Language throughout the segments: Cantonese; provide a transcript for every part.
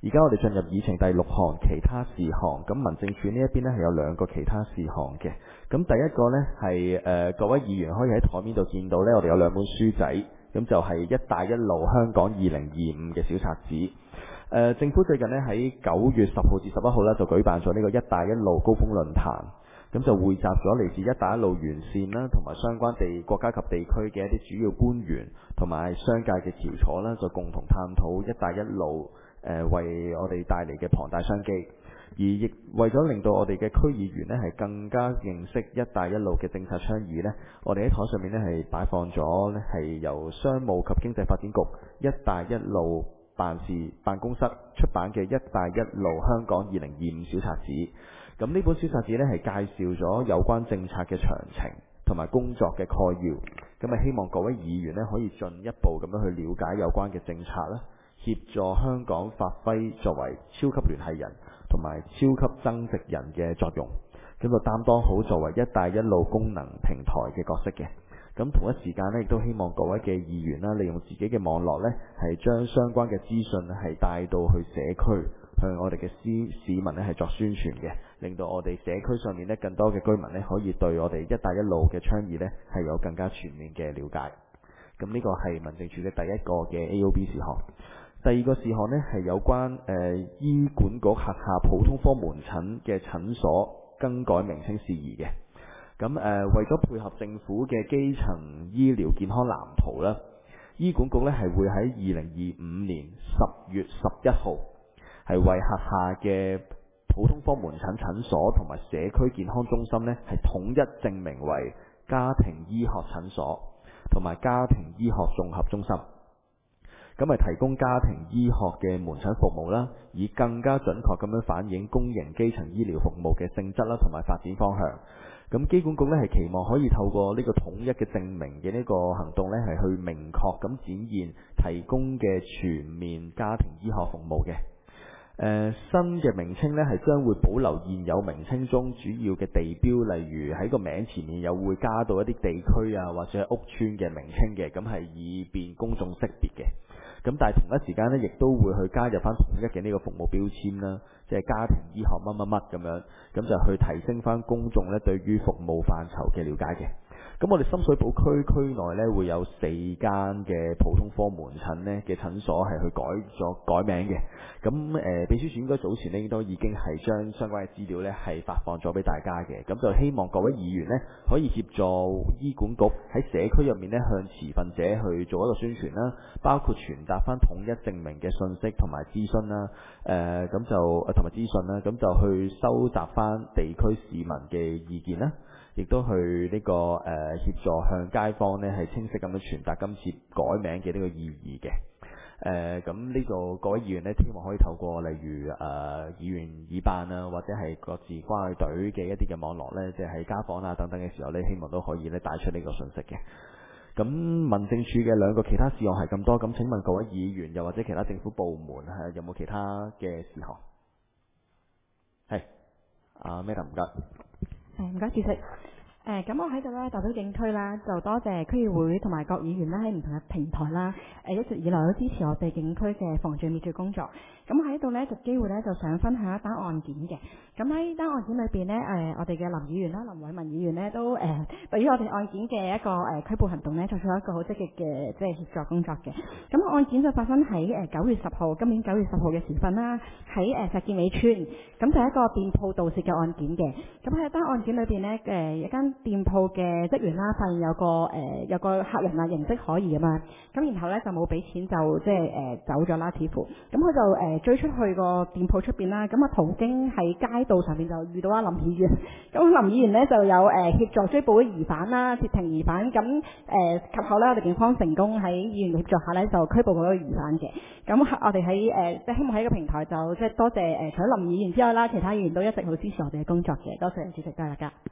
而家我哋進入議程第6項其他事項，咁民政處呢一邊呢係有2個其他事項嘅。咁第一個呢係各位議員可以喺台面度見到呢，我哋有2本書仔，咁就係一帶一路香港2025嘅小冊子。政府最近呢喺9月10號至11號呢就舉辦咗呢個一帶一路高峰論壇，咁就匯集咗嚟自一帶一路沿線啦，同埋相關國家及地區嘅一啲主要官員同埋商界嘅翹楚啦，就共同探討一帶一路為我哋帶嚟嘅龐大商機，而亦為咗令到我哋嘅區議員呢係更加認識一帶一路嘅政策倡議呢，我哋喺台上面呢係擺放咗呢係由商務及經濟發展局一帶一路辦公室出版嘅《一帶一路香港2025小冊子》。咁呢本小冊子呢係介紹咗有關政策嘅詳情同埋工作嘅概要。咁啊，希望各位議員呢可以進一步咁樣去了解有關嘅政策啦，協助香港發揮作為超級聯繫人同埋超級增值人嘅作用，咁就擔當好作為一帶一路功能平台嘅角色嘅。咁同一時間呢，亦都希望各位嘅議員啦，利用自己嘅網絡呢，係將相關嘅資訊係帶到去社區，向我哋嘅市民呢係作宣傳嘅，令到我哋社區上面呢更多嘅居民呢，可以對我哋一帶一路嘅倡議呢係有更加全面嘅了解。咁呢個係民政處嘅第一個嘅 AOB 事項。第二個事項呢係有關醫管局轄下普通科門診嘅診所更改名稱事宜嘅。咁為咗配合政府嘅基層醫療健康藍圖啦，醫管局呢係會喺2025年10月11號係為轄下嘅普通科門診診所同埋社區健康中心呢係統一正名為家庭醫學診所同埋家庭醫學綜合中心。咁係提供家庭醫學嘅門診服務啦，以更加準確咁樣反映公營基層醫療服務嘅性質啦，同埋發展方向。咁機管局呢係期望可以透過呢個統一嘅證明嘅呢個行動呢，係去明確咁展現提供嘅全面家庭醫學服務嘅。新嘅名稱呢係將會保留現有名稱中主要嘅地標，例如喺個名前面又會加到一啲地區啊或者屋邨嘅名稱嘅，咁係以便公眾識別嘅。咁但係同一時間呢，亦都會去加入翻統一嘅呢個服務標籤啦，即係家庭醫學乜乜乜咁樣，咁就去提升翻公眾呢對於服務範疇嘅了解嘅。咁我哋深水埗區內呢會有4間嘅普通科門診呢嘅診所係去改名嘅。咁秘書處應該早前呢都已經係將相關嘅資料呢係發放咗俾大家嘅。咁就希望各位議員呢可以協助醫管局喺社區入面呢向持份者去做一個宣傳啦，包括傳達翻統一證明嘅信息同埋諮詢啦，咁就同埋資訊啦，咁就去收集翻地區市民嘅意見啦。亦都去呢個協助向街坊呢係清晰咁樣傳達今次改名嘅呢個意義嘅。咁呢個各位議員呢，希望可以透過例如議員議辦啊，或者係各自關愛隊嘅一啲嘅網絡呢，即係喺家訪啊等等嘅時候呢，希望都可以呢帶出呢個信息嘅。咁民政處嘅2個其他事項係咁多，咁請問各位議員又或者其他政府部門係有冇其他嘅事項？係，Madam 唔該。 唔該，主席。咁我喺度咧代表警區啦，就多謝區議會同埋各議員啦，喺唔同嘅平台啦，一直以來都支持我哋警區嘅防罪滅罪工作。咁我喺度咧，就機會咧就想分享一單案件嘅。咁喺呢單案件裏邊呢，我哋嘅林議員啦，林偉文議員呢，都對於我哋案件嘅一個拘捕行動呢，作出一個好積極嘅即係協助工作嘅。咁案件就發生喺9月10號，今年9月10號嘅時分啦，喺石硤尾村，咁就係一個店鋪盜竊嘅案件嘅。咁喺單案件裏邊呢，一間店鋪嘅職員啦，發現有個客人啊形跡可疑啊嘛，咁然後呢，就冇俾錢就即係走咗啦，似乎咁佢就追出去個店鋪出邊啦，咁啊途經喺街道上面就遇到阿林議員，咁林議員呢，就有協助追捕疑犯啦，截停疑犯，咁及後呢，我哋警方成功喺議員嘅協助下呢，就拘捕嗰個疑犯嘅。咁我哋喺即係希望喺呢個平台就即係多謝除咗林議員之外啦，其他議員都一直好支持我哋嘅工作嘅，多謝主席，多謝大家。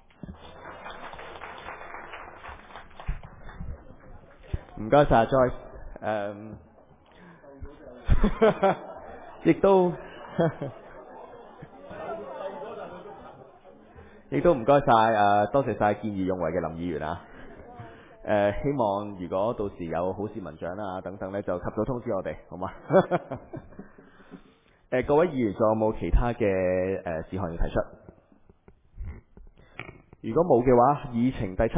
唔該晒 Joyce， 亦都唔該晒多謝晒見義勇為嘅林議員啊！希望如果到時有好市民獎啊等等呢，就及早通知我哋，好嗎？ 各位議員仲有冇其他嘅事項要提出？如果冇嘅話，議程第7